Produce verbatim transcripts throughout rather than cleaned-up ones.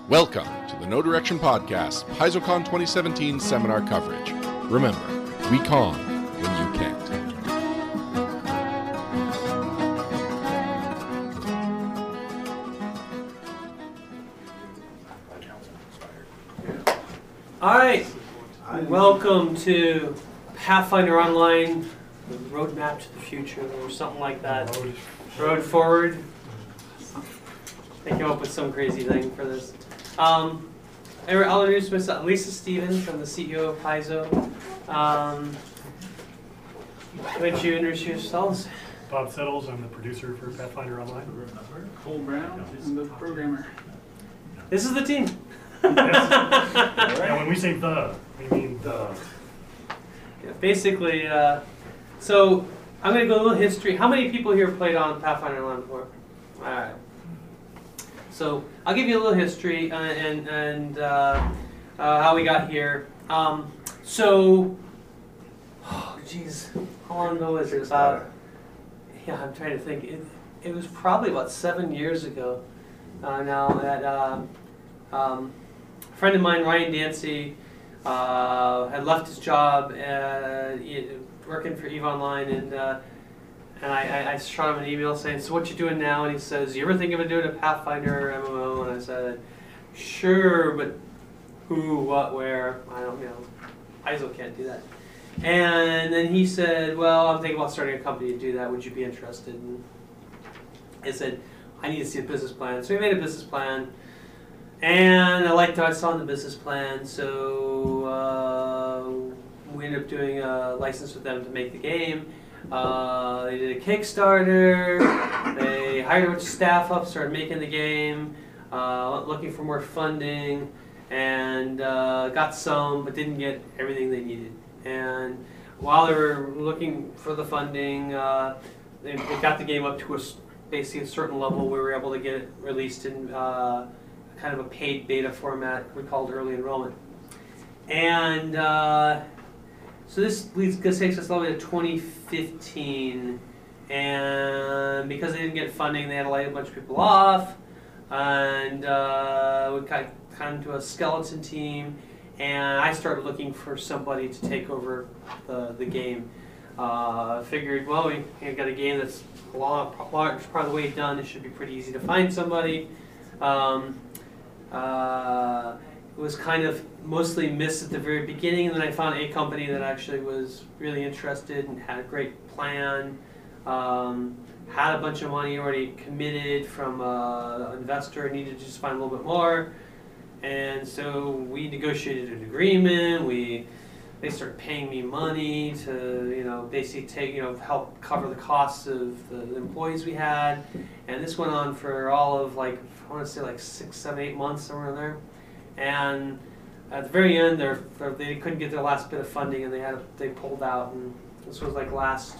Welcome to the No Direction Podcast, PaizoCon twenty seventeen seminar coverage. Remember, we con when you can't. All right, welcome to Pathfinder Online, the roadmap to the future, or something like that. Road forward. I came up with some crazy thing for this. Um, I'll introduce myself. Lisa Stevens, I'm the C E O of Paizo. Um, why don't you introduce yourselves? Bob Settles, I'm the producer for Pathfinder Online. Cole Brown, I'm the programmer. This is the team. And when we say the, we mean the. Yeah, basically, uh, so I'm going to go a little history. How many people here played on Pathfinder Online before? All right. So I'll give you a little history uh, and, and uh, uh, how we got here. Um, so, oh geez, how long ago was it? About, yeah, I'm trying to think. It, it was probably about seven years ago uh, now that uh, um, a friend of mine, Ryan Dancy, uh, had left his job uh, working for EVE Online, and uh, And I, I, I shot him an email saying, so what you doing now? And he says, you ever think of doing a Pathfinder M M O? And I said, sure, but who, what, where? I don't know. Paizo can't do that. And then he said, well, I'm thinking about starting a company to do that. Would you be interested? And I said, I need to see a business plan. So we made a business plan. And I liked what I saw in the business plan. So uh, we ended up doing a license with them to make the game. Uh, they did a Kickstarter, they hired a bunch of staff up, started making the game, uh, looking for more funding, and uh, got some, but didn't get everything they needed. And while they were looking for the funding, uh, they, they got the game up to a, basically a certain level. We were able to get it released in uh, kind of a paid beta format we called early enrollment. And uh, So this leads, this takes us all the way to twenty fifteen, and because they didn't get funding, they had to lay a bunch of people off, and uh, we got kind of to a skeleton team, and I started looking for somebody to take over the, the game. Uh, figured, well, we we got a game that's a large part of the way done, it should be pretty easy to find somebody. Um, uh, It was kind of mostly missed at the very beginning, and then I found a company that actually was really interested and had a great plan, um, had a bunch of money already committed from uh, an investor, needed to just find a little bit more, and so we negotiated an agreement. We they started paying me money to you know basically take you know help cover the costs of the, the employees we had, and this went on for all of like I want to say like six, seven, eight months somewhere in there. And at the very end, they're, they couldn't get their last bit of funding, and they had they pulled out. And this was like last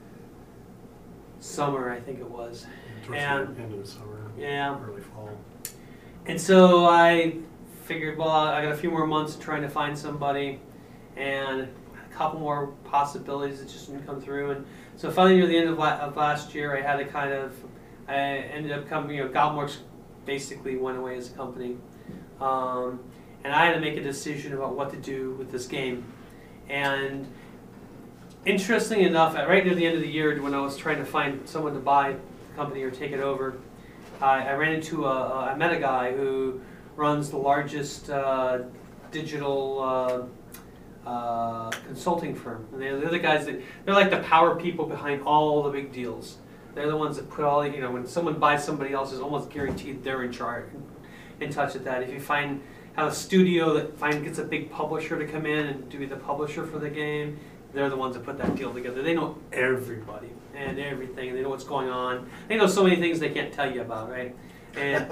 summer, I think it was. Towards and the end of the summer, yeah, early fall. And so I figured, well, I got a few more months trying to find somebody, and a couple more possibilities that just didn't come through. And so finally, near the end of, la of last year, I had to kind of, I ended up coming, you know, Goblworks basically went away as a company. Um, and I had to make a decision about what to do with this game. And interestingly enough, at right near the end of the year, when I was trying to find someone to buy the company or take it over, I, I ran into a, I met a guy who runs the largest uh, digital uh, uh, consulting firm. And they're, they're the guys that, they're like the power people behind all the big deals. They're the ones that put all, you know, when someone buys somebody else, it's almost guaranteed they're in charge. In touch with that. If you find have a studio that find gets a big publisher to come in and to be the publisher for the game, they're the ones that put that deal together. They know everybody and everything. They know what's going on. They know so many things they can't tell you about, right? And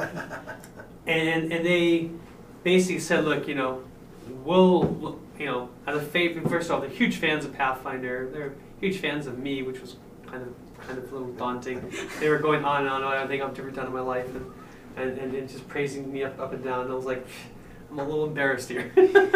and and they basically said, look, you know, we'll you know, as a favor. First of all, they're huge fans of Pathfinder. They're huge fans of me, which was kind of kind of a little daunting. They were going on and on. I think I've ever done in my life. And, And, and, and just praising me up, up and down. And I was like, I'm a little embarrassed here.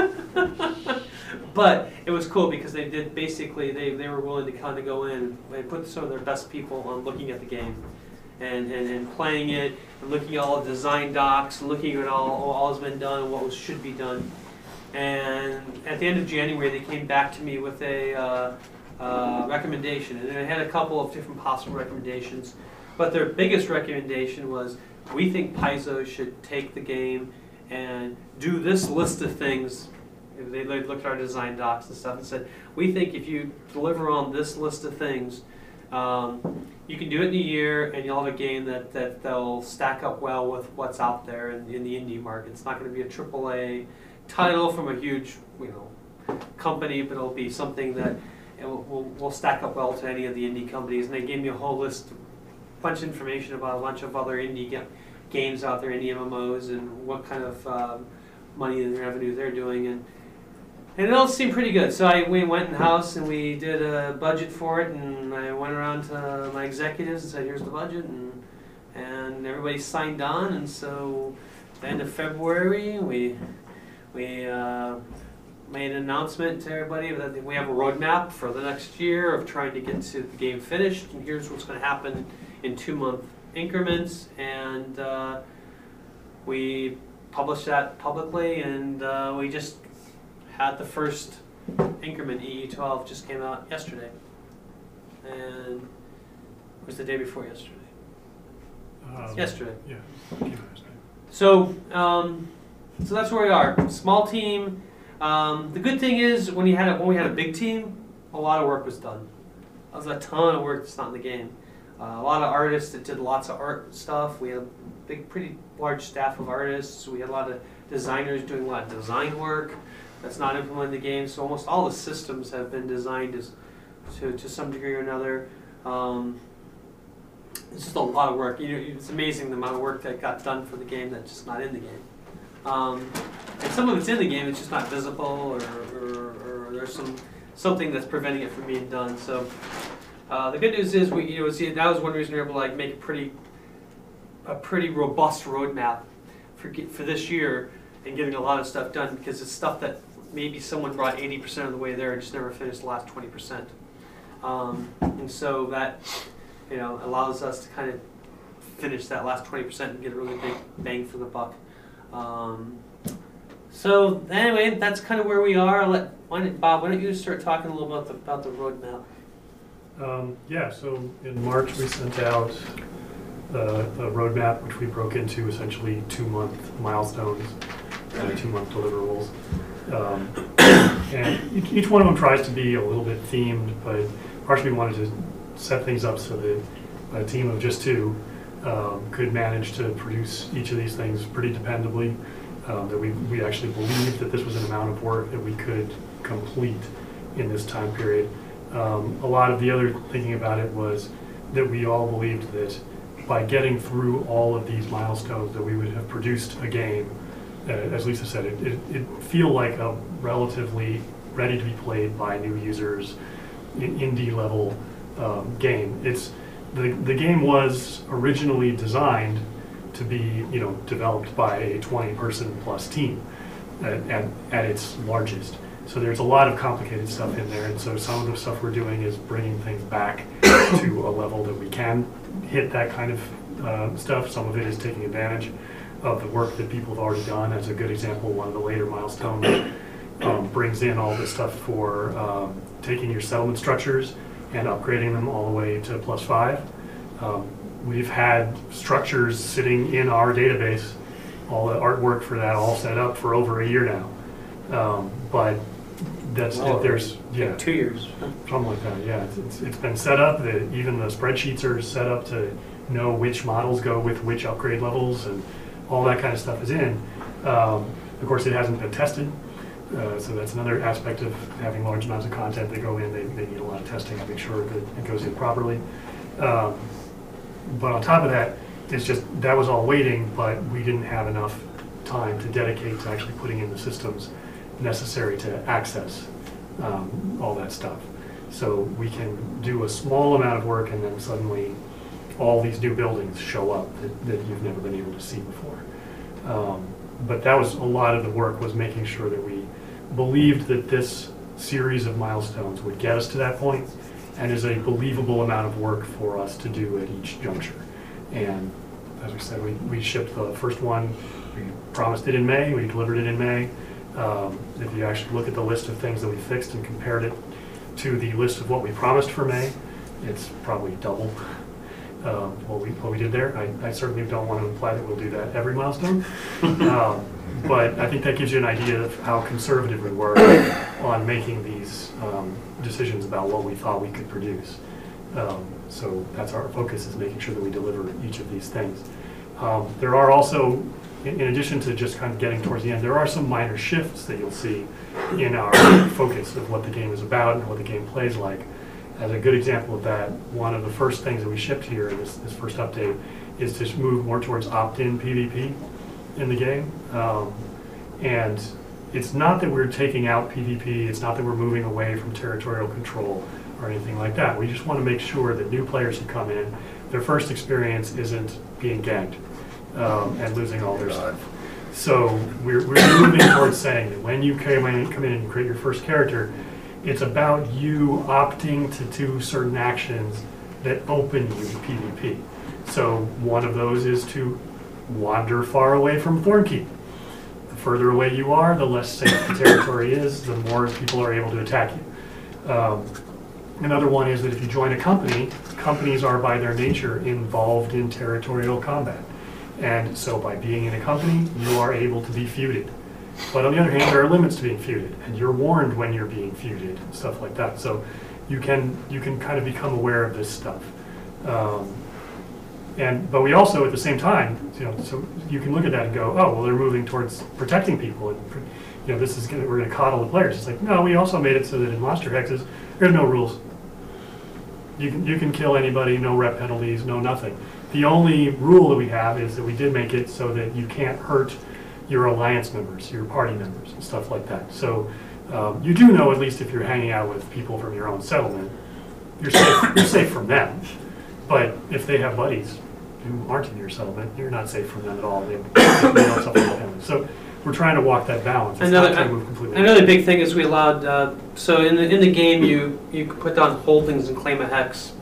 But it was cool because they did basically, they, they were willing to kind of go in and put some of their best people on looking at the game. and, and, and playing it, and looking at all the design docs, and looking at all, all has been done and what was, should be done. And at the end of January, they came back to me with a uh, uh, recommendation, and they had a couple of different possible recommendations. But their biggest recommendation was, we think Paizo should take the game and do this list of things. They looked at our design docs and stuff and said, we think if you deliver on this list of things, um, you can do it in a year and you'll have a game that, that they'll stack up well with what's out there in, in the indie market. It's not going to be a triple A title from a huge, you know, company, but it'll be something that it will, will, will stack up well to any of the indie companies. And they gave me a whole list, a bunch of information about a bunch of other indie ga games out there, indie M M Os, and what kind of um, money and revenue they're doing. And And it all seemed pretty good. So I, we went in house and we did a budget for it, and I went around to my executives and said, here's the budget, and and everybody signed on. And so at the end of February, we we uh, made an announcement to everybody that we have a roadmap for the next year of trying to get to the game finished, and here's what's going to happen in two-month increments. And uh, we published that publicly, and uh, we just had the first increment. E E twelve just came out yesterday, and it was the day before yesterday. Um, yesterday. Yeah. came out yesterday. So, um, so that's where we are. Small team. Um, the good thing is when you had a, when we had a big team, a lot of work was done. That was a ton of work that's not in the game. Uh, a lot of artists that did lots of art stuff. We had a big, pretty large staff of artists. We had a lot of designers doing a lot of design work that's not implemented in the game. So almost all the systems have been designed as, to, to some degree or another. Um, it's just a lot of work. You know, it's amazing the amount of work that got done for the game that's just not in the game. Um, and some of it's in the game, it's just not visible, or, or, or there's some something that's preventing it from being done. So uh, the good news is, we, you know, see, that was one reason we were able to like make a pretty, a pretty robust roadmap for for this year and getting a lot of stuff done, because it's stuff that maybe someone brought eighty percent of the way there and just never finished the last twenty percent. Um, and so that, you know, allows us to kind of finish that last twenty percent and get a really big bang for the buck. Um, so anyway, that's kind of where we are. I'll let, why don't, Bob, why don't you start talking a little about the, about the roadmap? Um, yeah, so in March we sent out uh, a roadmap which we broke into essentially two-month milestones and two-month deliverables. Um, and each, each one of them tries to be a little bit themed, but partially we wanted to set things up so that a team of just two um, could manage to produce each of these things pretty dependably, um, that we, we actually believed that this was an amount of work that we could complete in this time period. Um, a lot of the other thinking about it was that we all believed that by getting through all of these milestones that we would have produced a game, uh, as Lisa said, it, it, it feel like a relatively ready to be played by new users, in indie level um, game. It's the, the game was originally designed to be, you know, developed by a twenty person plus team at, at, at its largest. So there's a lot of complicated stuff in there, and so some of the stuff we're doing is bringing things back to a level that we can hit that kind of uh, stuff. Some of it is taking advantage of the work that people have already done. As a good example, one of the later milestones um, brings in all this stuff for um, taking your settlement structures and upgrading them all the way to plus five. Um, we've had structures sitting in our database, all the artwork for that all set up for over a year now. Um, but that's, Well, there's, yeah. Two years. Something like that, yeah. It's, it's, it's been set up, that even the spreadsheets are set up to know which models go with which upgrade levels, and all that kind of stuff is in. Um, of course, it hasn't been tested, uh, so that's another aspect of having large amounts of content that go in. They, they need a lot of testing to make sure that it goes in properly. Um, but on top of that, it's just, that was all waiting, but we didn't have enough time to dedicate to actually putting in the systems necessary to access um, all that stuff. So we can do a small amount of work, and then suddenly all these new buildings show up that, that you've never been able to see before. Um, but that was a lot of the work, was making sure that we believed that this series of milestones would get us to that point, and is a believable amount of work for us to do at each juncture. And as we said, we, we shipped the first one, we promised it in May, we delivered it in May. Um, if you actually look at the list of things that we fixed and compared it to the list of what we promised for May, it's probably double um, what we what we did there. I, I certainly don't want to imply that we'll do that every milestone, um, but I think that gives you an idea of how conservative we were on making these um, decisions about what we thought we could produce. Um, so that's our focus, is making sure that we deliver each of these things. Um, there are also, in, in addition to just kind of getting towards the end, there are some minor shifts that you'll see in our focus of what the game is about and what the game plays like. As a good example of that, one of the first things that we shipped here in this, this first update is to move more towards opt-in PvP in the game. Um, and it's not that we're taking out PvP, it's not that we're moving away from territorial control or anything like that. We just want to make sure that new players who come in, their first experience isn't being ganked um, and losing all their stuff. So we're, we're moving towards saying that when you come in, come in and create your first character, it's about you opting to do certain actions that open you to PvP. So one of those is to wander far away from Thornkeep. The further away you are, the less safe the territory is, the more people are able to attack you. Um, another one is that if you join a company, companies are by their nature involved in territorial combat. And so by being in a company, you are able to be feuded. But on the other hand, there are limits to being feuded, and you're warned when you're being feuded, and stuff like that. So you can you can kind of become aware of this stuff. Um, and but we also, at the same time, you know, so you can look at that and go, oh, well, they're moving towards protecting people, and you know, this is gonna, we're going to coddle the players. It's like, no, we also made it so that in Monster Hexes, there's no rules. You can you can kill anybody, no rep penalties, no nothing. The only rule that we have is that we did make it so that you can't hurt your alliance members, your party members, and stuff like that. So um, you do know, at least if you're hanging out with people from your own settlement, you're safe, you're safe from them. But if they have buddies who aren't in your settlement, you're not safe from them at all. They, they don't suffer penalties. So we're trying to walk that balance. It's another, not trying to move completely another big thing is we allowed, uh, so in the, in the game you, you can put down holdings and claim a hex.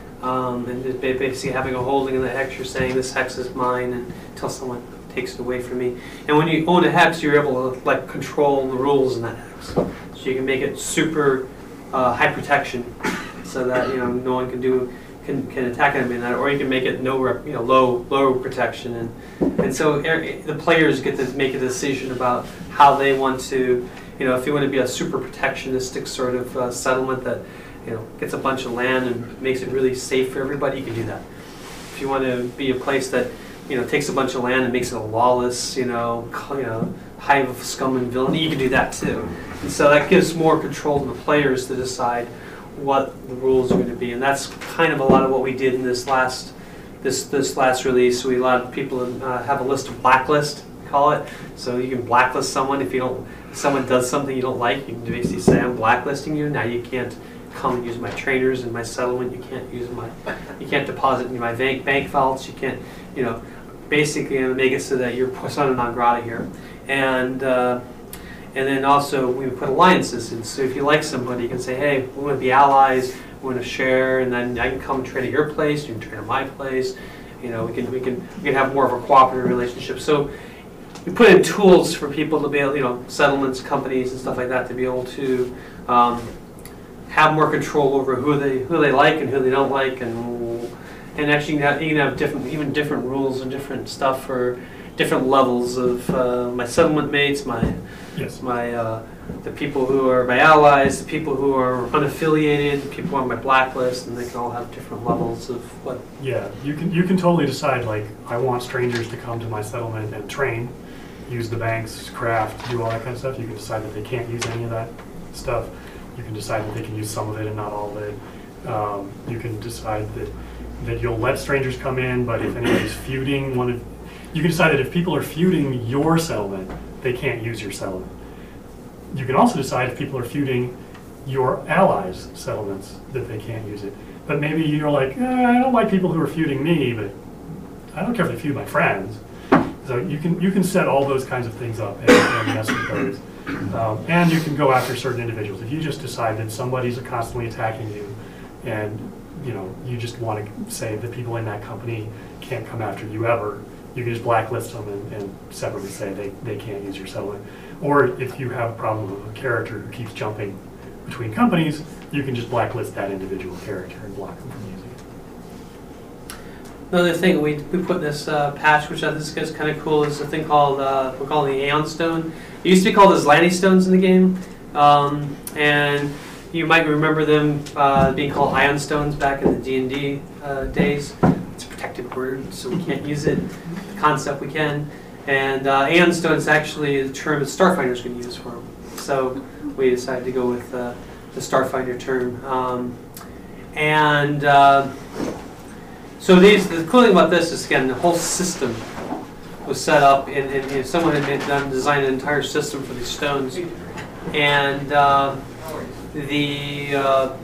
Um, and just basically having a holding in the hex, you're saying this hex is mine and until someone takes it away from me. And when you own a hex, you're able to like control the rules in that hex. So you can make it super uh, high protection, so that you know no one can do can can attack enemy in that, or you can make it no rep, you know low low protection, and and so the players get to make a decision about how they want to, you know, if you want to be a super protectionistic sort of uh, settlement that you know gets a bunch of land and makes it really safe for everybody, you can do that. If you want to be a place that you know, takes a bunch of land and makes it a lawless, you know, you know, hive of scum and villainy, you can do that too. And so that gives more control to the players to decide what the rules are going to be. And that's kind of a lot of what we did in this last, this this last release. We allowed people to uh, have a list of blacklist, call it. So you can blacklist someone if you don't, if someone does something you don't like. You can basically say, I'm blacklisting you. Now you can't come and use my trainers in my settlement. You can't use my, you can't deposit in my bank bank vaults. You can't, you know. Basically, make it so that you're persona non grata here, and uh, and then also we put alliances in. So if you like somebody, you can say, hey, we want to be allies, we want to share, and then I can come and train at your place, you can train at my place. You know, we can we can we can have more of a cooperative relationship. So we put in tools for people to be able, you know, settlements, companies, and stuff like that, to be able to um, have more control over who they who they like and who they don't like, and. And actually, you can, have, you can have different, even different rules and different stuff for different levels of uh, my settlement mates, my, yes. my, uh, the people who are my allies, the people who are unaffiliated, the people on my blacklist, and they can all have different levels of what. Yeah, you can you can totally decide, like, I want strangers to come to my settlement and train, use the banks, craft, do all that kind of stuff. You can decide that they can't use any of that stuff. You can decide that they can use some of it and not all of it. Um, you can decide that. that you'll let strangers come in, but if anybody's feuding, one of, you can decide that if people are feuding your settlement, they can't use your settlement. You can also decide if people are feuding your allies' settlements, that they can't use it. But maybe you're like, eh, I don't like people who are feuding me, but I don't care if they feud my friends. So you can you can set all those kinds of things up and, and mess with those. Um, and you can go after certain individuals. If you just decide that somebody's constantly attacking you, and you know, you just want to say the people in that company can't come after you ever, you can just blacklist them and, and separately say they, they can't use your settlement. Or if you have a problem with a character who keeps jumping between companies, you can just blacklist that individual character and block them from using it. Another thing we, we put in this uh, patch, which I think is kind of cool, is a thing called, uh, we're calling the Aeon Stone. It used to be called Aslanti Stones in the game, um, and you might remember them uh, being called Ion Stones back in the D and D uh, days. It's a protected word, so we can't use it. The concept we can. And uh, Aeon Stone is actually a term that Starfinder's going to use for them. So we decided to go with uh, the Starfinder term. Um, and uh, so these, the cool thing about this is, again, the whole system was set up, and, and, and someone had made, done, designed an entire system for these stones. And uh, the uh,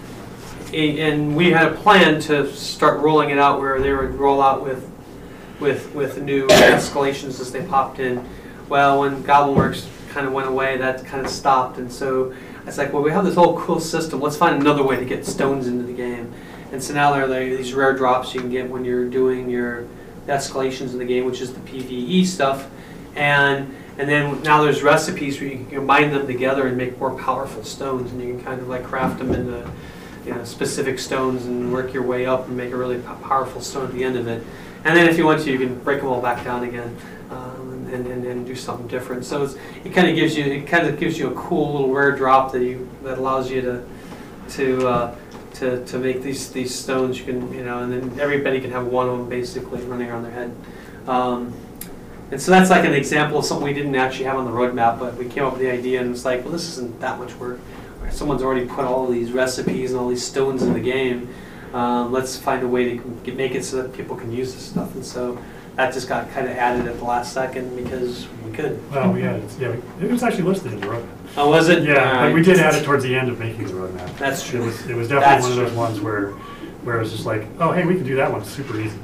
and we had a plan to start rolling it out where they would roll out with with with new escalations as they popped in. Well, when Goblinworks kind of went away, that kind of stopped, and so it's like, well, we have this whole cool system. Let's find another way to get stones into the game. And so now there are these rare drops you can get when you're doing your escalations in the game, which is the PvE stuff, and And then now there's recipes where you can combine them together and make more powerful stones, and you can kind of like craft them into, you know, specific stones and work your way up and make a really powerful stone at the end of it. And then if you want to, you can break them all back down again um, and, and, and do something different. So it's, it kind of gives you it kind of gives you a cool little rare drop that you that allows you to to uh, to to make these these stones. You can you know, and then everybody can have one of them basically running around their head. Um, And so that's like an example of something we didn't actually have on the roadmap, but we came up with the idea and it's like, well, this isn't that much work. Someone's already put all these recipes and all these stones in the game. Um, let's find a way to get, make it so that people can use this stuff. And so that just got kind of added at the last second because we could. Well, we had, yeah, it was actually listed in the roadmap. Oh, was it? Yeah, right. but we did add it towards the end of making the roadmap. That's true. It was, it was definitely That's one of those true. ones where, where it was just like, oh, hey, we can do that one super easy.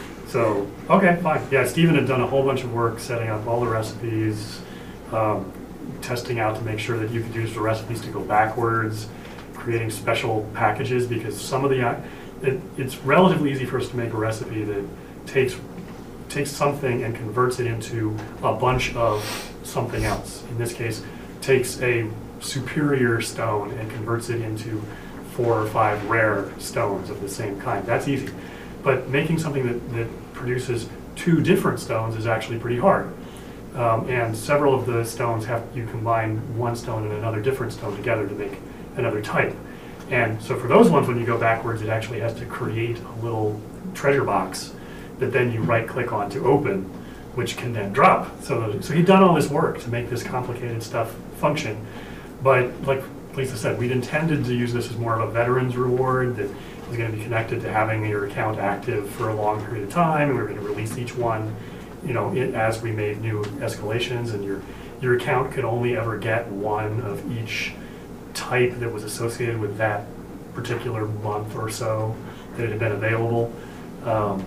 So, okay, fine. Yeah, Stephen had done a whole bunch of work setting up all the recipes, um, testing out to make sure that you could use the recipes to go backwards, creating special packages, because some of the, uh, it, it's relatively easy for us to make a recipe that takes takes something and converts it into a bunch of something else. In this case, takes a superior stone and converts it into four or five rare stones of the same kind. That's easy. But making something that, that produces two different stones is actually pretty hard. Um, and several of the stones have, you combine one stone and another different stone together to make another type. And so for those ones, when you go backwards, it actually has to create a little treasure box that then you right click on to open, which can then drop. So, so he'd done all this work to make this complicated stuff function. But like Lisa said, we'd intended to use this as more of a veteran's reward that was going to be connected to having your account active for a long period of time, and we were going to release each one, you know, it, as we made new escalations, and your your account could only ever get one of each type that was associated with that particular month or so that it had been available. Um,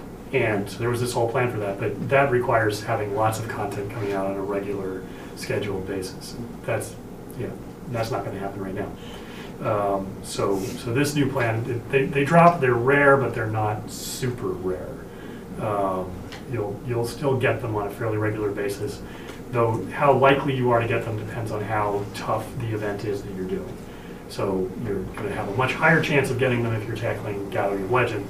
and so there was this whole plan for that, but that requires having lots of content coming out on a regular scheduled basis. And that's, yeah, that's not going to happen right now. Um, so, so this new plan, they, they drop, they're rare, but they're not super rare. Um, you'll, you'll still get them on a fairly regular basis, though how likely you are to get them depends on how tough the event is that you're doing. So you're going to have a much higher chance of getting them if you're tackling Gathering of Legends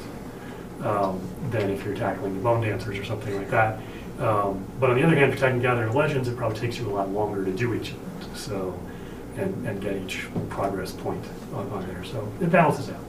um, than if you're tackling the Bone Dancers or something like that. Um, but on the other hand, if you're tackling Gathering of Legends, it probably takes you a lot longer to do each event. So. And, and get each progress point on, on there. So it balances out.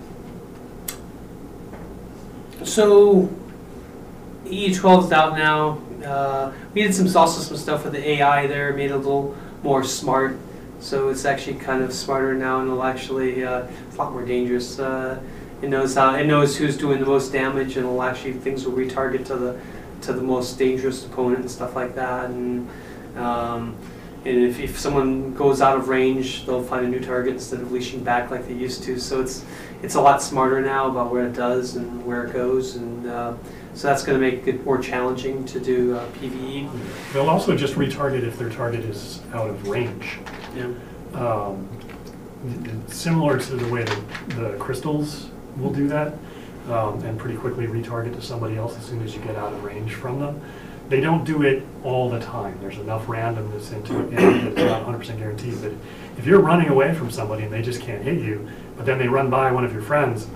So E twelve is out now. Uh, we did some also some stuff with the A I there, made it a little more smart. So it's actually kind of smarter now, and it'll actually uh, it's a lot more dangerous. Uh, it knows how it knows who's doing the most damage, and it'll actually things will retarget to the to the most dangerous opponent and stuff like that. And um, And if, if someone goes out of range, they'll find a new target instead of leashing back like they used to. So it's it's a lot smarter now about what it does and where it goes, and uh, so that's going to make it more challenging to do uh, PvE. They'll also just retarget if their target is out of range. Yeah. Um, similar to the way that the crystals will do that um, and pretty quickly retarget to somebody else as soon as you get out of range from them. They don't do it all the time. There's enough randomness into it that it's not one hundred percent guaranteed. But if you're running away from somebody and they just can't hit you, but then they run by one of your friends,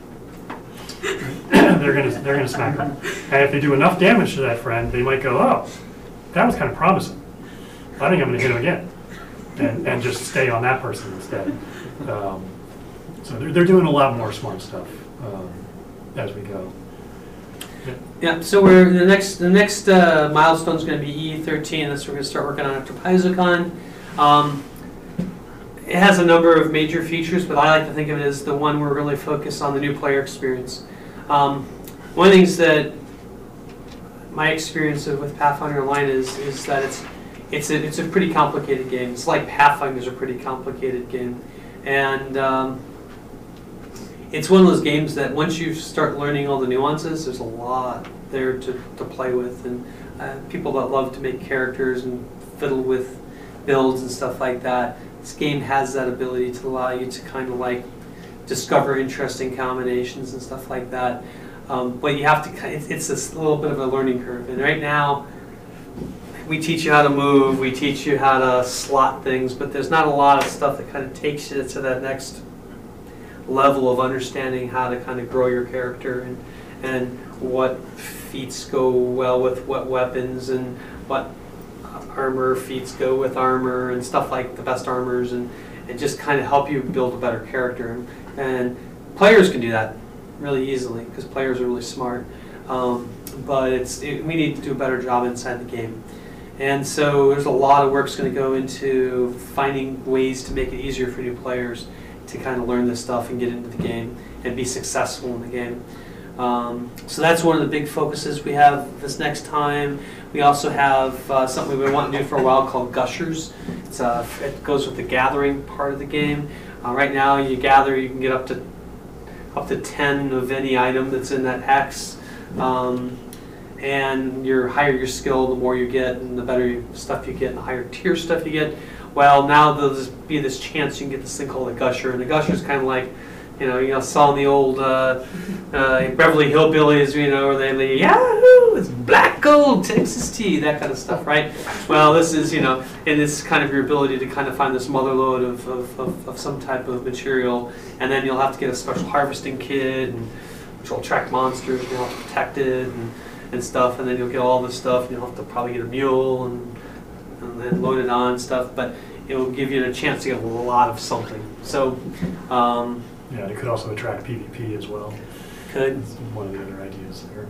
they're gonna they're gonna smack them. And if they do enough damage to that friend, they might go, "Oh, that was kind of promising. I think I'm gonna hit him again," and and just stay on that person instead. Um, so they're they're doing a lot more smart stuff um, as we go. Yeah. Yeah, so we're the next the next uh, milestone is going to be E thirteen. That's what we're going to start working on after PaizoCon. Um, it has a number of major features, but I like to think of it as the one we're really focused on the new player experience. Um, one of the things that my experience of, with Pathfinder Online is is that it's it's a, it's a pretty complicated game. It's like Pathfinder's a pretty complicated game, and um, it's one of those games that once you start learning all the nuances, there's a lot there to, to play with. And uh, people that love to make characters and fiddle with builds and stuff like that, this game has that ability to allow you to kind of like discover interesting combinations and stuff like that. Um, but you have to, it's, it's a little bit of a learning curve. And right now, we teach you how to move, we teach you how to slot things, but there's not a lot of stuff that kind of takes you to that next level of understanding how to kind of grow your character and and what feats go well with what weapons and what armor feats go with armor and stuff like the best armors and, and just kind of help you build a better character. And, and players can do that really easily because players are really smart. Um, but it's it, we need to do a better job inside the game. And so there's a lot of work's going to go into finding ways to make it easier for new players to kind of learn this stuff and get into the game and be successful in the game. Um, so that's one of the big focuses we have this next time. We also have uh, something we've been wanting to do for a while called Gushers. It's, uh, it goes with the gathering part of the game. Uh, right now you gather, you can get up to up to ten of any item that's in that hex. Um, and the higher your skill, the more you get, and the better stuff you get, and the higher tier stuff you get. Well, now there'll be this chance you can get this thing called a Gusher, and a Gusher is kind of like, you know, you know, saw in the old uh, uh, Beverly Hillbillies, you know, where they, they Yahoo, it's black gold, Texas tea, that kind of stuff, right? Well, this is, you know, and it's kind of your ability to kind of find this mother lode of, of, of, of some type of material, and then you'll have to get a special harvesting kit, and, which will attract monsters, and you'll have to protect it, and, and stuff, and then you'll get all this stuff, and you'll have to probably get a mule, and and then load it on and stuff, but it will give you a chance to get a lot of something. So, um, yeah, it could also attract PvP as well. Could. That's one of the other ideas there.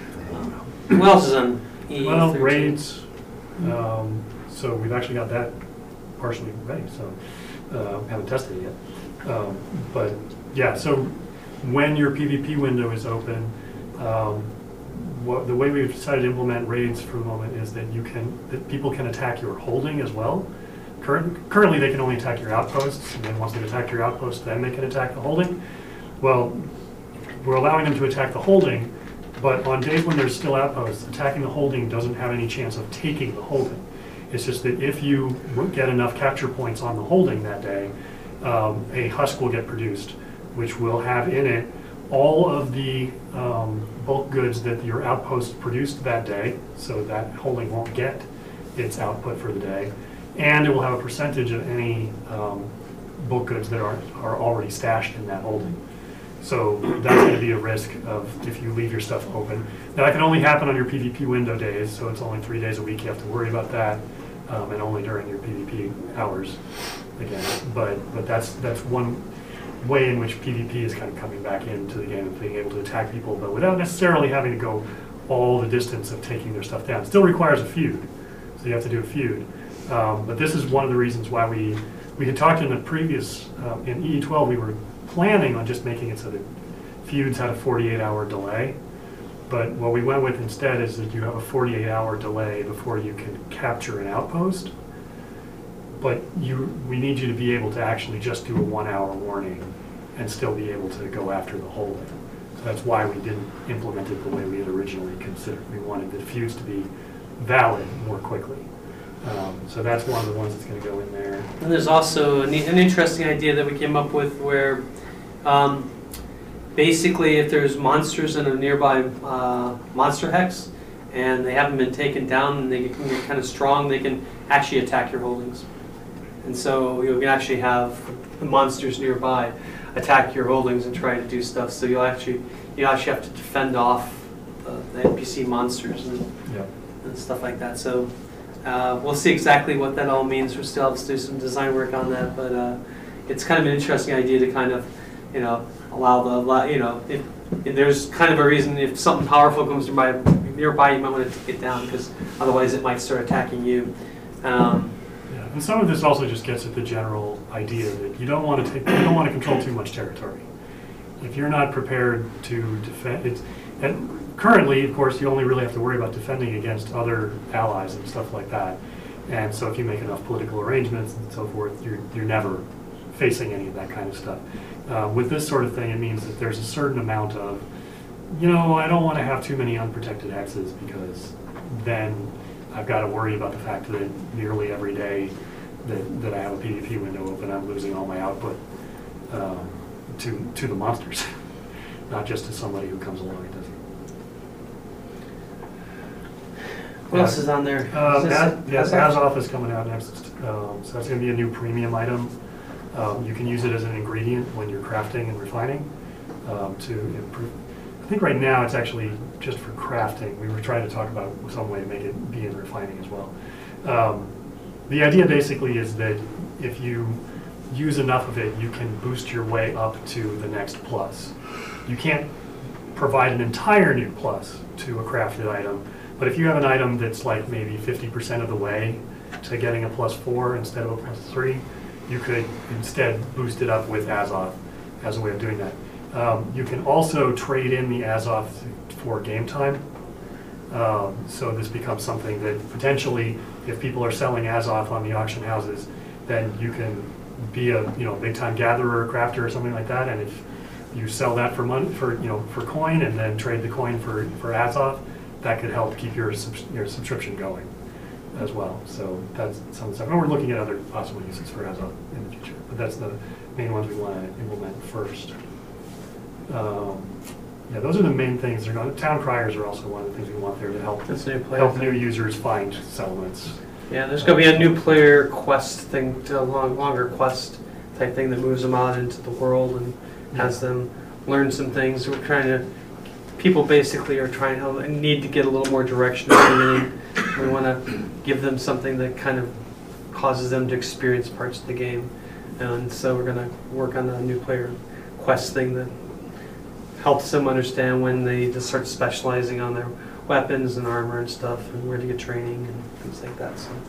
Um, what else is on E thirteen? Well, raids. Um, so we've actually got that partially ready, so uh, haven't tested it yet. Um, but yeah, so when your PvP window is open, um, What, the way we've decided to implement raids for the moment is that you can, that people can attack your holding as well. Current, currently, they can only attack your outposts, and then once they've attacked your outposts, then they can attack the holding. Well, we're allowing them to attack the holding, but on days when there's still outposts, attacking the holding doesn't have any chance of taking the holding. It's just that if you get enough capture points on the holding that day, um, a husk will get produced, which will have in it all of the um, bulk goods that your outpost produced that day, so that holding won't get its output for the day, and it will have a percentage of any um, bulk goods that are, are already stashed in that holding. So that's going to be a risk of if you leave your stuff open. Now that can only happen on your PvP window days, so it's only three days a week you have to worry about that, um, and only during your PvP hours again. But but that's that's one way in which PvP is kind of coming back into the game and being able to attack people, but without necessarily having to go all the distance of taking their stuff down. It still requires a feud, so you have to do a feud. Um, but this is one of the reasons why we we had talked in the previous, um, in E twelve, we were planning on just making it so that feuds had a forty-eight hour delay. But what we went with instead is that you have a forty-eight hour delay before you can capture an outpost. But you, we need you to be able to actually just do a one hour warning and still be able to go after the holding. So that's why we didn't implement it the way we had originally considered. We wanted the feuds to be valid more quickly. Um, so that's one of the ones that's going to go in there. And there's also an, an interesting idea that we came up with where um, basically, if there's monsters in a nearby uh, monster hex, and they haven't been taken down, and they get kind of strong, they can actually attack your holdings. And so you can actually have the monsters nearby attack your holdings and try to do stuff. So you'll actually you actually have to defend off the, the N P C monsters and, Yeah. and stuff like that. So uh, we'll see exactly what that all means. We still have to do some design work on that, but uh, it's kind of an interesting idea to kind of, you know, allow the, you know, if, if there's kind of a reason if something powerful comes nearby, nearby you might want to take it down, because otherwise it might start attacking you. Um, Yeah, and some of this also just gets at the general idea that you don't want to take, you don't want to control too much territory. If you're not prepared to defend, it's, and currently, of course, you only really have to worry about defending against other allies and stuff like that. And so if you make enough political arrangements and so forth, you're, you're never facing any of that kind of stuff. Uh, with this sort of thing, it means that there's a certain amount of, you know, I don't want to have too many unprotected hexes, because then I've got to worry about the fact that nearly every day that, that I have a PvP window open, I'm losing all my output um, to, to the monsters, not just to somebody who comes along and does it. what else is on there? Uh, Is this- Az- yes, Azoth? Azoth is coming out next, um, so that's going to be a new premium item. Um, you can use it as an ingredient when you're crafting and refining um, to improve. I think right now it's actually just for crafting. We were trying to talk about some way to make it be in refining as well. Um, the idea basically is that if you use enough of it, you can boost your way up to the next plus. You can't provide an entire new plus to a crafted item, but if you have an item that's like maybe fifty percent of the way to getting a plus four instead of a plus three, you could instead boost it up with Azoth as a way of doing that. Um, you can also trade in the Azoth for game time. Um, so this becomes something that potentially, if people are selling Azoth on the auction houses, then you can be a you know big time gatherer or crafter or something like that. And if you sell that for money, for you know for coin, and then trade the coin for for Azoth, that could help keep your subs your subscription going as well. So that's some of the stuff. And we're looking at other possible uses for Azoth in the future, but that's the main ones we want to implement first. Um, yeah, those are the main things. They're going. Town criers are also one of the things we want there to help That's new player help thing. new users find settlements. Yeah, there's going to be a new player quest thing, a long, longer quest type thing that moves them out into the world and has them learn some things. We're trying to, people basically are trying to, need to get a little more direction at the beginning. We want to give them something that kind of causes them to experience parts of the game. And so we're going to work on a new player quest thing that helps them understand when they need to start specializing on their weapons and armor and stuff, and where to get training and things like that. So.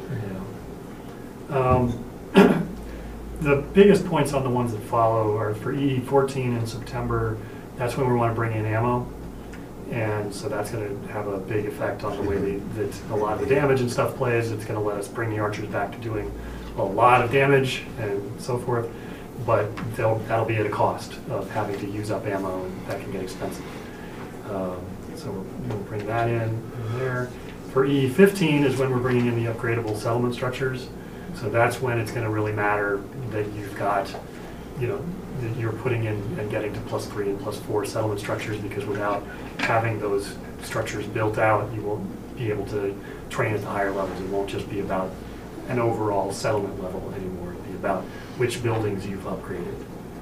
Yeah. Um, the biggest points on the ones that follow are for E fourteen in September. That's when we want to bring in ammo, and so that's going to have a big effect on the way they, that a lot of the damage and stuff plays. It's going to let us bring the archers back to doing a lot of damage and so forth, but they'll, that'll be at a cost of having to use up ammo, and that can get expensive. Um, so we'll bring that in, in there. For E fifteen is when we're bringing in the upgradable settlement structures. So that's when it's going to really matter that you've got, you know, that you're putting in and getting to plus three and plus four settlement structures, because without having those structures built out, you won't be able to train at the higher levels. It won't just be about an overall settlement level anymore. It'll be about which buildings you've upgraded.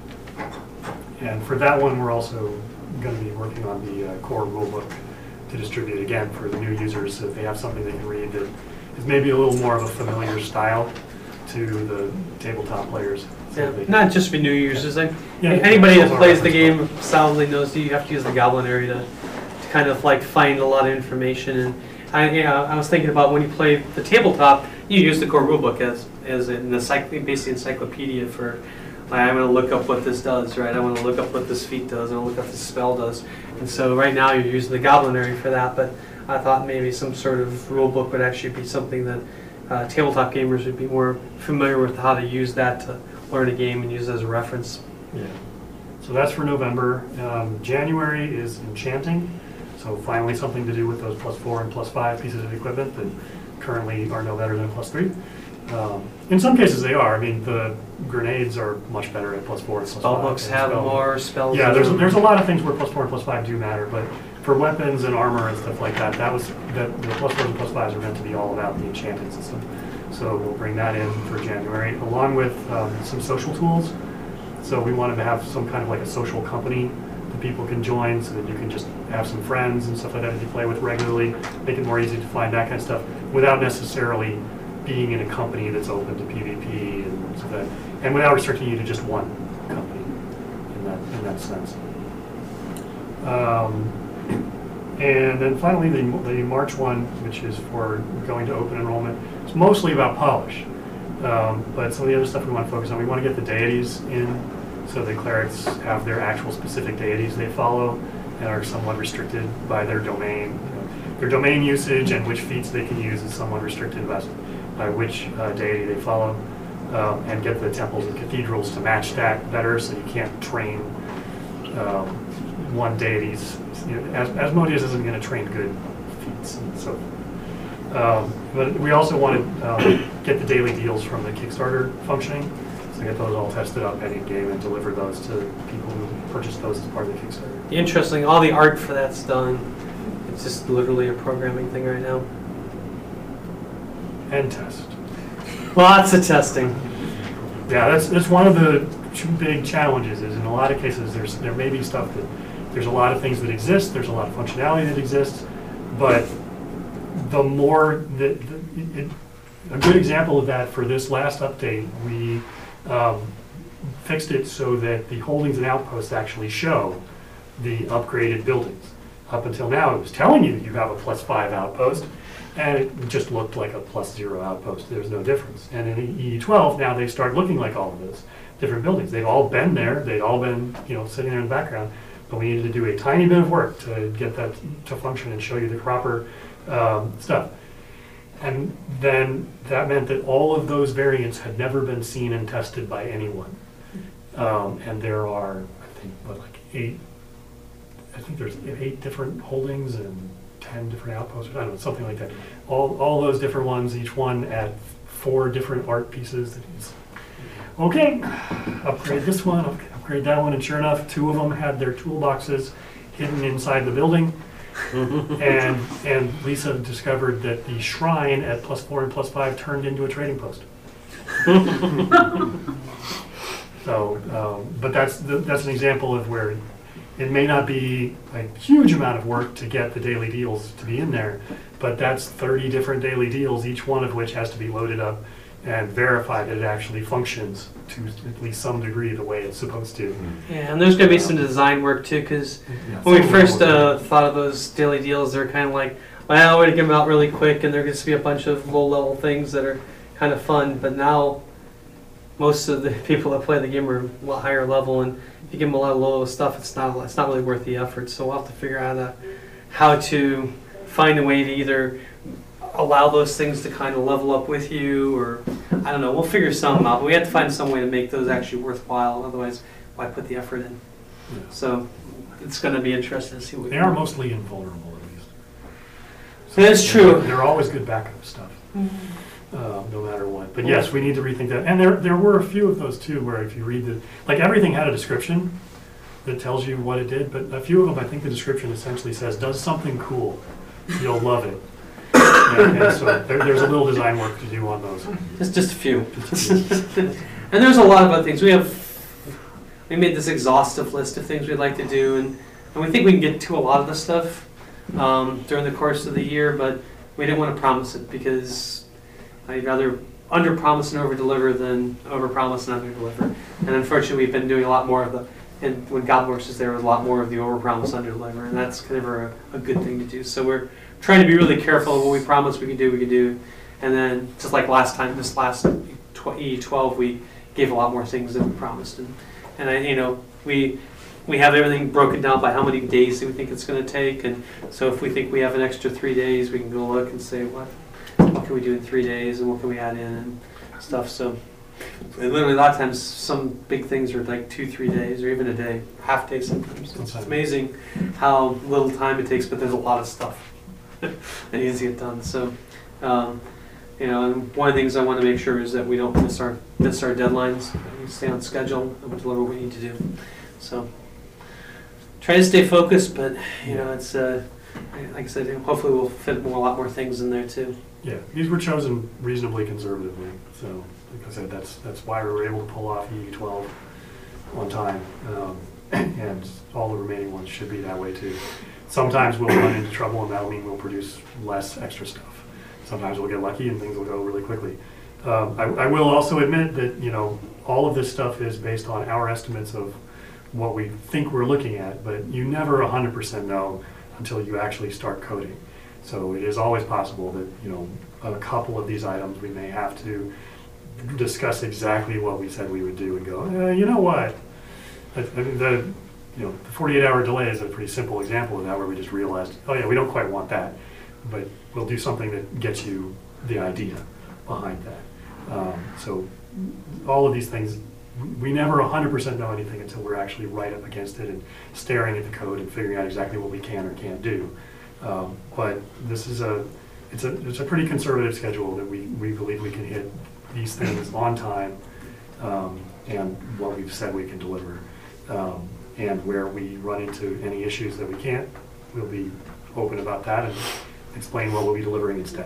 And for that one, we're also going to be working on the uh, core rulebook to distribute again for the new users, so that they have something they can read that is maybe a little more of a familiar style to the tabletop players. So Yeah, they- not just for new users. Like, Yeah, anybody those that are plays the reference game solidly knows that you have to use the goblin area to, to kind of like find a lot of information. And I, you know, I was thinking about when you play the tabletop, you use the core rulebook as as an encycl- basically encyclopedia for. Like, I'm going to look up what this does, right? I want to look up what this feat does. I want to look up this spell does. And so right now you're using the goblin area for that. But I thought maybe some sort of rule book would actually be something that uh, tabletop gamers would be more familiar with, how to use that to learn a game and use it as a reference. Yeah. So that's for November. Um, January is enchanting. So finally something to do with those plus four and plus five pieces of equipment that currently are no better than plus three. Um, in some cases they are. I mean, the grenades are much better at plus four and plus Spell five. books and have spell- more spells. Yeah, in there's them. there's a lot of things where plus four and plus five do matter, but for weapons and armor and stuff like that, that was that the plus fours and plus fives are meant to be all about the enchanting system. So we'll bring that in for January, along with um, some social tools. So we wanted to have some kind of like a social company that people can join, so that you can just have some friends and stuff like that that you play with regularly, make it more easy to find that kind of stuff without necessarily being in a company that's open to PvP and stuff like that, and without restricting you to just one company in that in that sense. Um, and then finally, the, the March one, which is for going to open enrollment, it's mostly about polish. Um, but some of the other stuff we want to focus on, we want to get the deities in, so the clerics have their actual specific deities they follow and are somewhat restricted by their domain. You know, their domain usage and which feats they can use is somewhat restricted by, by which uh, deity they follow, um, and get the temples and cathedrals to match that better, so you can't train um, one deity's. You know, As Asmodeus isn't going to train good feats, and so. Um, but we also want to um, get the daily deals from the Kickstarter functioning, so get those all tested up and in game and deliver those to people who purchase those as part of the Kickstarter. Interesting. All the art for that's done. It's just literally a programming thing right now. And test. Lots of testing. Yeah, that's that's one of the two big challenges. Is in a lot of cases there's there may be stuff that there's a lot of things that exist. There's a lot of functionality that exists, but the more that the, it, a good example of that for this last update, we um, fixed it so that the holdings and outposts actually show the upgraded buildings. Up until now, it was telling you you have a plus five outpost, and it just looked like a plus zero outpost. There's no difference. And in E E twelve, now they start looking like all of those different buildings. They've all been there. They'd all been, you know, sitting there in the background. But we needed to do a tiny bit of work to get that to function and show you the proper um, stuff. And then that meant that all of those variants had never been seen and tested by anyone. Um, and there are, I think, what, like eight, I think there's eight different holdings and ten different outposts, I don't know, something like that. All, all those different ones, each one at four different art pieces. That is, okay, upgrade this one, upgrade that one, and sure enough, two of them had their toolboxes hidden inside the building. and and Lisa discovered that the shrine at plus four and plus five turned into a trading post. So, um, but that's the, that's an example of where it may not be a huge amount of work to get the daily deals to be in there, but that's thirty different daily deals, each one of which has to be loaded up and verify that it actually functions to at least some degree the way it's supposed to. Yeah, and there's going to be some design work too, because Yeah, when we some first level uh, of- thought of those daily deals, they're kind of like, well, we're going to get them out really quick, and there's going to be a bunch of low-level things that are kind of fun. But now, most of the people that play the game are a lot higher level, and if you give them a lot of low stuff, it's not it's not really worth the effort. So we'll have to figure out uh, how to find a way to either allow those things to kind of level up with you, or I don't know, we'll figure something out. But we have to find some way to make those actually worthwhile, otherwise why put the effort in? Yeah. So it's going to be interesting to see what we They can are do. mostly invulnerable, at least. That's true. They're, they're always good backup stuff, uh, no matter what. But yes, we need to rethink that. And there there were a few of those too, where if you read the, like everything had a description that tells you what it did, but a few of them, I think the description essentially says, does something cool, you'll love it. And, and so there, there's a little design work to do on those. Just just a few. And there's a lot of other things. We have we made this exhaustive list of things we'd like to do, and, and we think we can get to a lot of the stuff um, during the course of the year, but we didn't want to promise it because I'd rather under-promise and over-deliver than over-promise and under-deliver. And unfortunately, we've been doing a lot more of the, and when Godworks is there, was a lot more of the over-promise, under-deliver, and that's kind of a, a good thing to do. So we're trying to be really careful of what we promise we can do, we can do. And then, just like last time, this last E twelve, we gave a lot more things than we promised. And, and I, you know, we we have everything broken down by how many days that we think it's going to take. And so if we think we have an extra three days, we can go look and say, what, what can we do in three days and what can we add in and stuff. So and literally a lot of times, some big things are like two, three days or even a day, half day sometimes. It's amazing how little time it takes, but there's a lot of stuff that needs to get done. So, um, you know, and one of the things I want to make sure is that we don't miss our miss our deadlines. We stay on schedule and we deliver what we need to do. So try to stay focused, but you know, it's uh, like I said, hopefully we'll fit more, a lot more things in there too. Yeah, these were chosen reasonably conservatively, so like I said, that's that's why we were able to pull off E U twelve on time, um, and all the remaining ones should be that way too. Sometimes we'll run into trouble, and that'll mean we'll produce less extra stuff. Sometimes we'll get lucky, and things will go really quickly. Um, I, I will also admit that you know all of this stuff is based on our estimates of what we think we're looking at, but you never one hundred percent know until you actually start coding. So it is always possible that, you know, a couple of these items we may have to discuss exactly what we said we would do and go, eh, you know what? I, I mean, the, you know, the forty-eight hour delay is a pretty simple example of that, where we just realized, oh yeah, we don't quite want that, but we'll do something that gets you the idea behind that. Um, so all of these things, we never one hundred percent know anything until we're actually right up against it and staring at the code and figuring out exactly what we can or can't do. Um, but this is a, it's a, it's a pretty conservative schedule that we, we believe we can hit these things on time, um, and what we've said we can deliver. Um, and where we run into any issues that we can't, we'll be open about that and explain what we'll be delivering instead.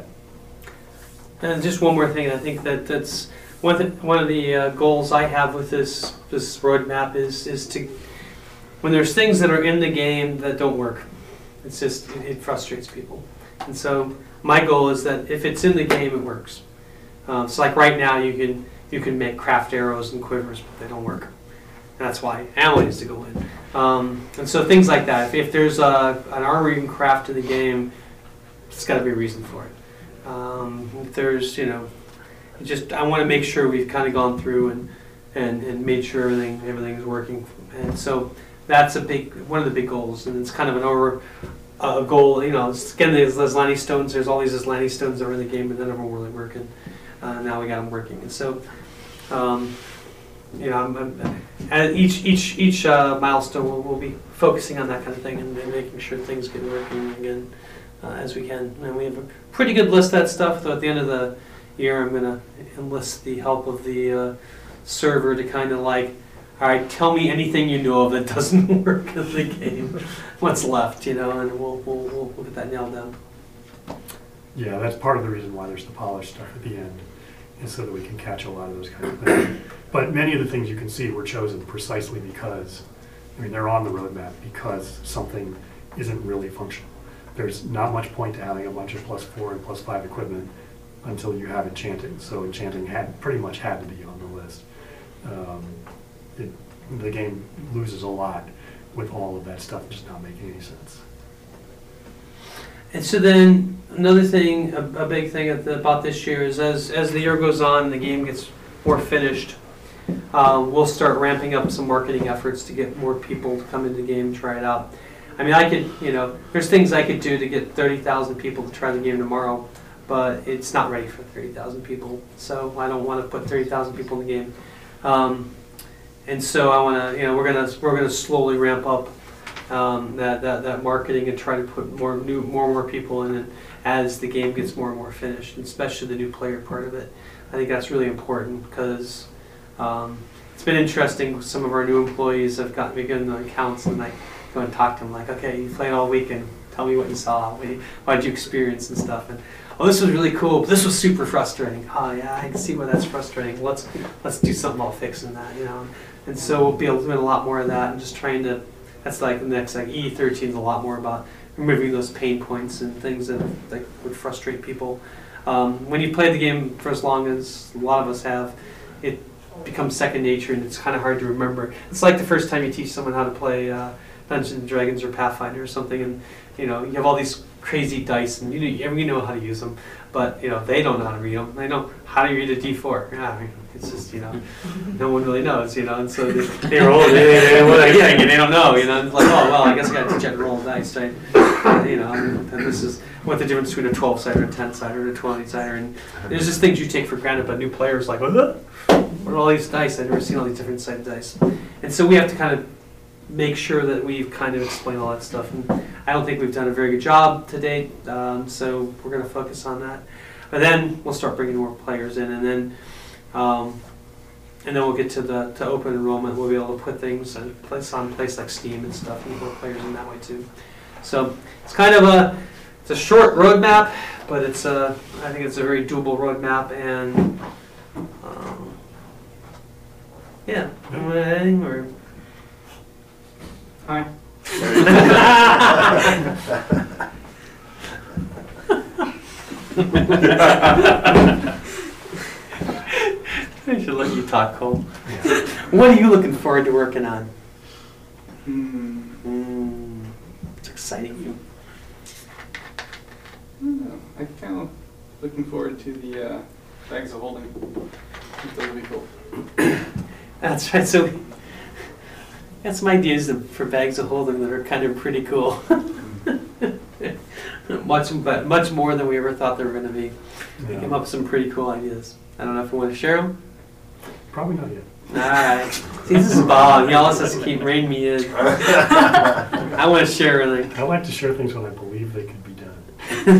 And just one more thing, I think that that's one th one of the uh, goals I have with this this roadmap is is to, when there's things that are in the game that don't work, it's just it, it frustrates people. And so my goal is that if it's in the game, it works. Uh, so like right now, you can you can make craft arrows and quivers, but they don't work. And that's why ammo needs to go in. Um, and so things like that. If, if there's a, an armor you can craft in the game, it's got to be a reason for it. Um, if there's, you know, just I want to make sure we've kind of gone through and, and, and made sure everything everything is working. And so that's a big one of the big goals, and it's kind of an over a uh, goal. You know, it's, again, there's Islani stones. There's all these Islani stones that are in the game, but none of them were really working. Uh, now we got them working, and so um, you know, I'm, I'm, at each each each uh, milestone we'll, we'll be focusing on that kind of thing and, and making sure things get working again uh, as we can. And we have a pretty good list of that stuff. Though at the end of the year, I'm going to enlist the help of the uh, server to kind of like, all right, tell me anything you know of that doesn't work in the game. What's left, you know, and we'll we'll we'll, we'll get that nailed down. Yeah, that's part of the reason why there's the polished stuff at the end, is so that we can catch a lot of those kind of things. But many of the things you can see were chosen precisely because, I mean, they're on the roadmap because something isn't really functional. There's not much point to having a bunch of plus four and plus five equipment until you have enchanting. So enchanting had pretty much had to be on the list. Um, it, the game loses a lot with all of that stuff just not making any sense. And so then another thing, a, a big thing at the, about this year is as as the year goes on, the game gets more finished. Um, we'll start ramping up some marketing efforts to get more people to come into the game and try it out. I mean, I could, you know, there's things I could do to get thirty thousand people to try the game tomorrow, but it's not ready for thirty thousand people. So I don't want to put thirty thousand people in the game. Um, and so I want to, you know, we're gonna we're gonna slowly ramp up um, that, that that marketing and try to put more new more and more people in it as the game gets more and more finished, and especially the new player part of it. I think that's really important because um, it's been interesting. Some of our new employees have gotten me given the accounts, and I go and talk to them like, okay, you played all weekend. Tell me what you saw. What did you experience and stuff? And oh, this was really cool, but this was super frustrating. Oh yeah, I can see why that's frustrating. Let's let's do something about fixing that, you know. And so we'll be able to do a lot more of that, and just trying to. That's like the next like E thirteen is a lot more about removing those pain points and things that that would frustrate people. Um, when you play the game for as long as a lot of us have, it becomes second nature, and it's kind of hard to remember. It's like the first time you teach someone how to play uh, Dungeons and Dragons or Pathfinder or something, and you know you have all these crazy dice, and you know, you know how to use them, but you know they don't know how to read them. They know how to read a D four. Yeah, it's just, you know, no one really knows, you know, and so they, they roll, they, they, they, what are they getting, and they don't know, you know, and it's like, oh well, I guess I got to teach you how to roll dice, right? You know, and this is what the difference between a twelve-sider, a ten-sider, and a twenty-sider, and there's just things you take for granted, but new players like, what? What are all these dice? I've never seen all these different sided dice, and so we have to kind of make sure that we've kind of explained all that stuff, and I don't think we've done a very good job to date, um, so we're going to focus on that. But then we'll start bringing more players in, and then um, and then we'll get to the to open enrollment. We'll be able to put things in place on place like Steam and stuff, and more players in that way too. So it's kind of a it's a short roadmap, but it's a I think it's a very doable roadmap, and um, yeah, anything or. Hi. I should let you talk, Cole. What are you looking forward to working on? Hmm. Mm, it's exciting you. I don't know. I'm kind of looking forward to the uh, bags of holding. I think those will be cool. That's right. So we got some ideas for bags of holding that are kind of pretty cool. much, but much more than we ever thought they were going to be. We Yeah. came up with some pretty cool ideas. I don't know if you want to share them. Probably not yet. All right. See, this is Bob. He always has to keep reining me in. I want to share everything. I like to share things when I believe they could be done.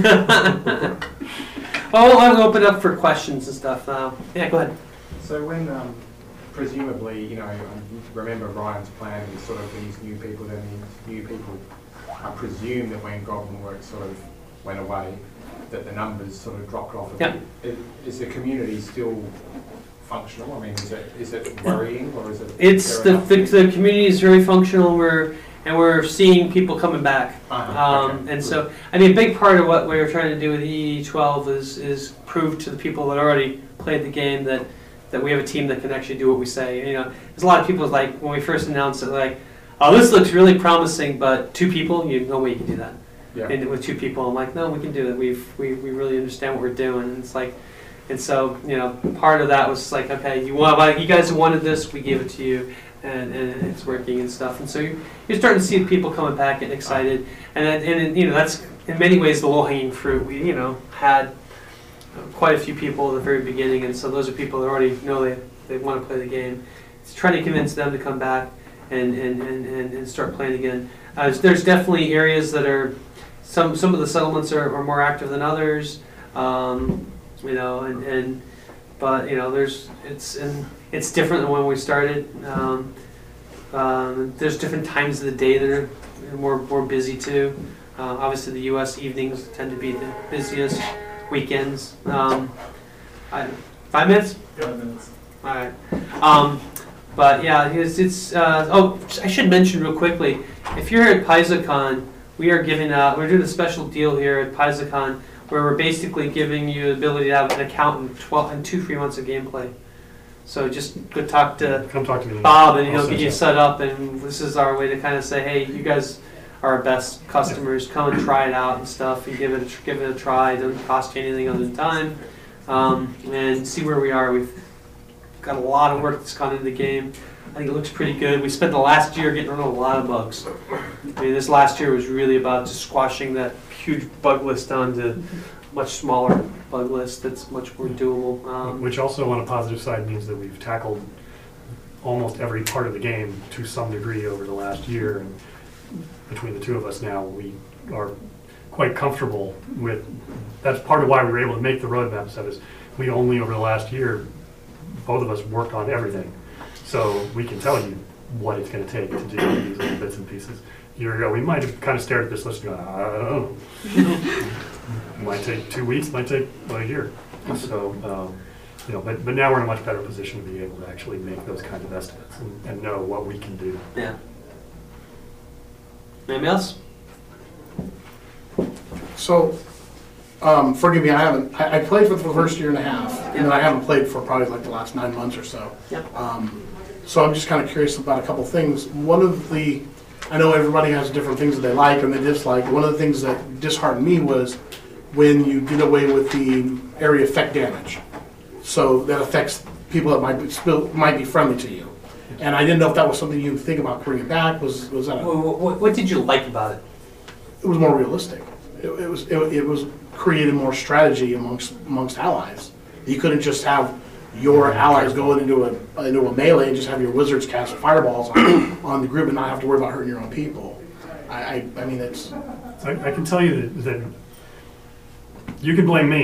Oh, I'll open up for questions and stuff now. Yeah, go ahead. So when, um, presumably, you know, I remember Ryan's plan is sort of these new people, then these new people, I presume that when Goblin Works sort of went away, that the numbers sort of dropped off a Yep. bit. Is is the community still functional? I mean, is it is it worrying or is it? It's the, the the community is very functional. We're and we're seeing people coming back. Uh-huh, Um, okay. and so, I mean, a big part of what we were trying to do with E E twelve is is prove to the people that already played the game that that we have a team that can actually do what we say. You know, there's a lot of people like when we first announced it, like, oh, this looks really promising, but two people, you no way you can do that. Yeah. And with two people, I'm like, no, we can do it. We've we, we really understand what we're doing. And it's like, and so you know, part of that was like, okay, you want, like, you guys wanted this, we gave it to you, and, and it's working and stuff. And so you're, you're starting to see people coming back, getting excited, and then, and you know, that's in many ways the low hanging fruit. We you know had quite a few people at the very beginning, and so those are people that already know they they want to play the game. It's trying to convince them to come back and and and, and, and start playing again. Uh, there's definitely areas that are. Some some of the settlements are, are more active than others, um, you know, and, and but you know, there's it's and it's different than when we started. Um, um, there's different times of the day that are more more busy too. Uh, obviously, the U S evenings tend to be the busiest. Weekends. Um, I, five minutes. Five minutes. All right. Um, but yeah, it's, it's uh, oh, I should mention real quickly, if you're at PaizoCon, we are giving out, we're doing a special deal here at PaizoCon where we're basically giving you the ability to have an account in twelve and two free months of gameplay. So just go talk to Come talk to me. Bob and I'll he'll set get you you up. set up, and this is our way to kind of say, hey, you guys are our best customers. Come and try it out and stuff, and give it a, give it a try. It doesn't cost you anything other than time, um, and see where we are. We've got a lot of work that's gone into the game. I think it looks pretty good. We spent the last year getting rid of a lot of bugs. I mean, this last year was really about just squashing that huge bug list down to a much smaller bug list that's much more doable. Um, Which also, on a positive side, means that we've tackled almost every part of the game to some degree over the last year. And between the two of us now, we are quite comfortable with. That's part of why we were able to make the roadmap stuff. Is we only over the last year, both of us worked on everything. So we can tell you what it's going to take to do these little bits and pieces. A year ago, we might have kind of stared at this list and gone, I don't know. Might take two weeks, might take well, a year. So, um, you know, but, but now we're in a much better position to be able to actually make those kinds of estimates and, and know what we can do. yeah. Anybody else? So, um, forgive me, I haven't, I, I played for the first year and a half, and then I haven't played for probably like the last nine months or so. Yep. Um, so I'm just kind of curious about a couple things. One of the, I know everybody has different things that they like and they dislike. One of the things that disheartened me was when you did away with the area effect damage. So that affects people that might be, still, might be friendly to you. And I didn't know if that was something you think about bringing back. Was was that? A, What, what, what did you like about it? it was more realistic. It, it was it, it was created more strategy amongst amongst allies. You couldn't just have your allies going into a into a melee and just have your wizards cast fireballs on, on the group and not have to worry about hurting your own people. I I, I mean it's I, I can tell you that, that you can blame me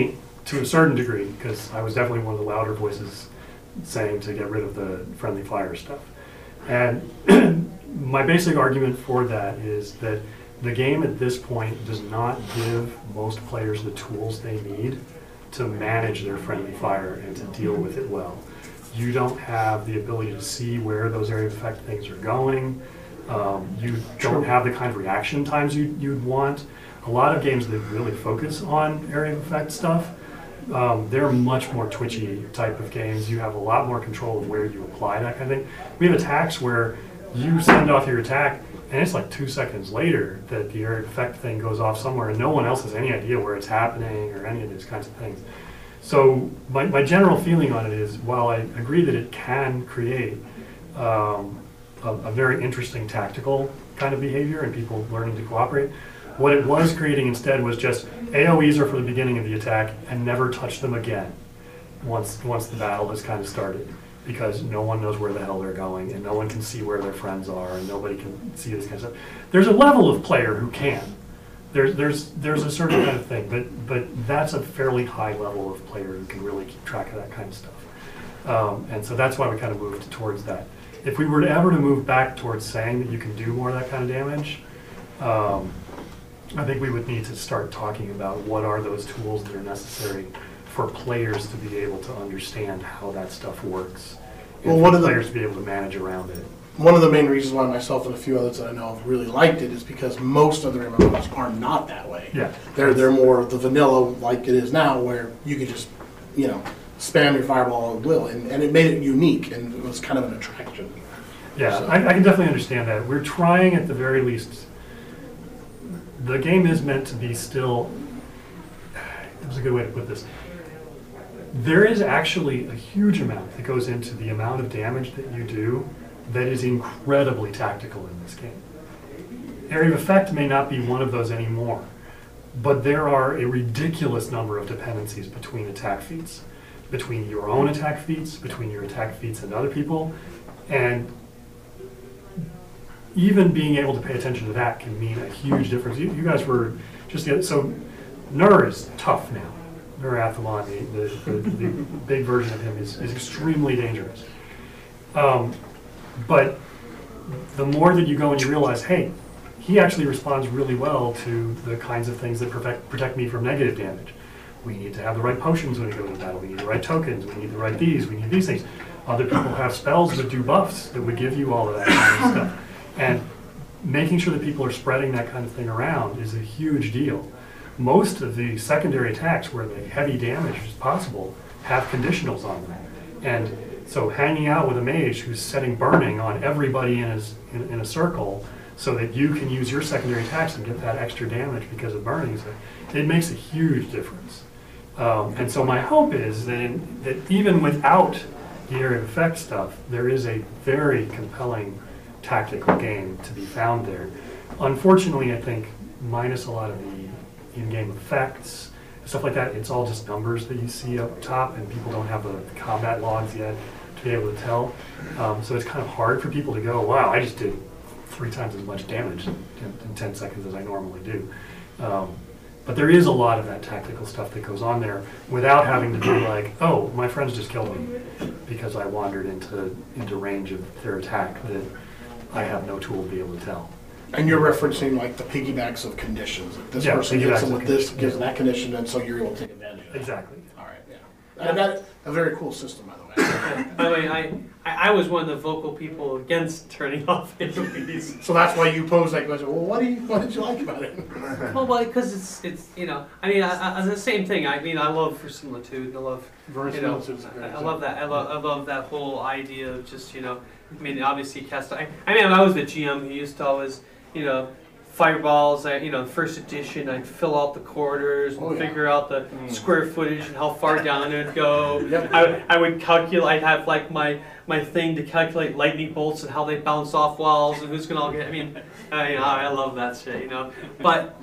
to a certain degree, because I was definitely one of the louder voices saying to get rid of the friendly fire stuff. And my basic argument for that is that the game at this point does not give most players the tools they need to manage their friendly fire and to deal with it well. You don't have the ability to see where those area of effect things are going. Um, you don't have the kind of reaction times you, you'd want. A lot of games that really focus on area of effect stuff, um, they're much more twitchy type of games. You have a lot more control of where you apply that kind of thing. We have attacks where you send off your attack and it's like two seconds later that the area of effect thing goes off somewhere and no one else has any idea where it's happening or any of these kinds of things. So my, my general feeling on it is, while I agree that it can create um, a, a very interesting tactical kind of behavior and people learning to cooperate, what it was creating instead was just A O Es are for the beginning of the attack and never touch them again once once the battle has kind of started, because no one knows where the hell they're going and no one can see where their friends are and nobody can see this kind of stuff. There's a level of player who can. There's there's there's a certain kind of thing, but but that's a fairly high level of player who can really keep track of that kind of stuff. Um, and so that's why we kind of moved towards that. If we were to ever to move back towards saying that you can do more of that kind of damage, um, I think we would need to start talking about what are those tools that are necessary for players to be able to understand how that stuff works, and Well, for one of the- players to be able to manage around it. One of the main reasons why myself and a few others that I know have really liked it is because most other M M Os are not that way. Yeah. They're they're more the vanilla like it is now, where you could just, you know, spam your fireball at will, and, and it made it unique and it was kind of an attraction. Yeah, So- I, I can definitely understand that. We're trying at the very least. The game is meant to be still. It was a good way to put this. There is actually a huge amount that goes into the amount of damage that you do that is incredibly tactical in this game. Area of effect may not be one of those anymore, but there are a ridiculous number of dependencies between attack feats, between your own attack feats, between your attack feats and other people, and even being able to pay attention to that can mean a huge difference. You, you guys were just the other, so Nur is tough now. Nur Athalan, the, the, the, the big version of him, is, is extremely dangerous. Um, but the more that you go and you realize, hey, he actually responds really well to the kinds of things that protect, protect me from negative damage. We need to have the right potions when we go to battle. We need the right tokens. We need the right these. We need these things. Other people have spells that do buffs that would give you all of that kind of stuff. And making sure that people are spreading that kind of thing around is a huge deal. Most of the secondary attacks where the heavy damage is possible have conditionals on them. And so hanging out with a mage who's setting burning on everybody in, his, in, in a circle so that you can use your secondary attacks and get that extra damage because of burning, so it makes a huge difference. Um, and so my hope is that, in, that even without the area of effect stuff, there is a very compelling tactical game to be found there. Unfortunately, I think, minus a lot of the in-game effects, stuff like that, it's all just numbers that you see up top, and people don't have the combat logs yet to be able to tell. Um, so it's kind of hard for people to go, wow, I just did three times as much damage in, in ten seconds as I normally do. Um, but there is a lot of that tactical stuff that goes on there without having to be like, oh, my friends just killed me because I wandered into, into range of their attack that I have no tool to be able to tell. And you're referencing like the piggybacks of conditions. Like this Yeah, person piggybacks hits them of with this, conditions, gives yeah. that condition, and so you're able to take advantage of that. Exactly. All right, yeah. And that, a very cool system, by the way. By the way, I, I I was one of the vocal people against turning off A O Es. So that's why you pose that question. Well, what do you, what did you like about it? Well, well, because it's it's you know, I mean, I, I, the same thing. I mean, I love verisimilitude. I love you know, I, I love that. I love I love that whole idea of just you know, I mean, obviously cast. I, I mean, I was the G M who used to always you know, fireballs. I you know, first edition, I'd fill out the corridors and Oh, yeah. figure out the Mm. square footage and how far down it'd go. Yep. I, I would calculate, I'd have like my, my thing to calculate lightning bolts and how they bounce off walls and who's gonna all get, I mean, I, you know, I love that shit, you know. But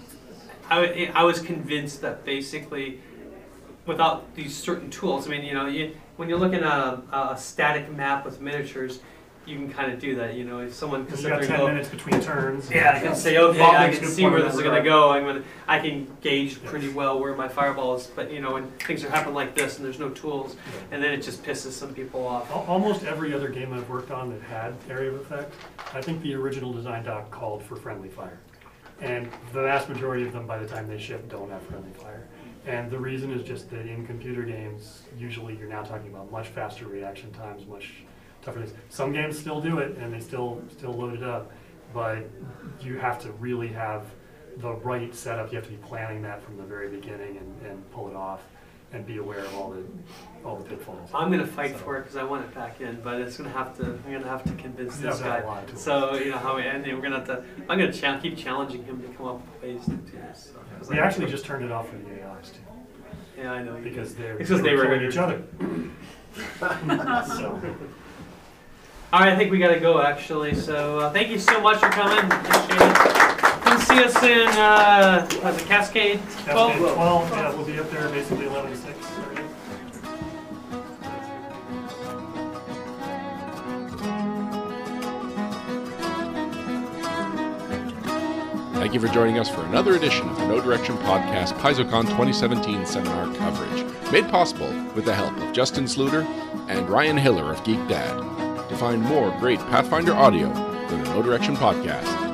I, I was convinced that basically without these certain tools, I mean, you know, you, when you're looking at a, a static map with miniatures, you can kind of do that. You know, if someone can You sit got there ten and go, minutes between turns. yeah, I can say, okay, Bob I makes a can good see point where in this is that going to regard. go. I'm gonna, I can gauge pretty well where my fireball is. But you know, when things are happening like this and there's no tools, and then it just pisses some people off. Al- Almost every other game I've worked on that had area of effect, I think the original design doc called for friendly fire. And the vast majority of them, by the time they ship, don't have friendly fire. And the reason is just that in computer games, usually you're now talking about much faster reaction times, much tougher things. Some games still do it, and they still still load it up, but you have to really have the right setup. You have to be planning that from the very beginning and, and pull it off, and be aware of all the all the pitfalls. I'm gonna fight So- for it because I want it back in, but it's gonna have to. I'm gonna have to convince You this have to have guy. a lot of tools. So you know how we and we're gonna have to. I'm gonna cha- keep challenging him to come up with ways to do this. So, 'cause We I- actually just turned it off for the A Is too, Yeah, I know. you because did. they're Because they were killing gonna- each other. So, All right, I think we gotta go actually. So uh, thank you so much for coming. Appreciate it. Come see us in uh, what is it, Cascade twelve? Cascade twelve, yeah, we'll be up there basically eleven to six. Thank you for joining us for another edition of the No Direction Podcast PaizoCon twenty seventeen seminar coverage, made possible with the help of Justin Sluter and Ryan Hiller of Geek Dad. To find more great Pathfinder audio, go to No Direction Podcast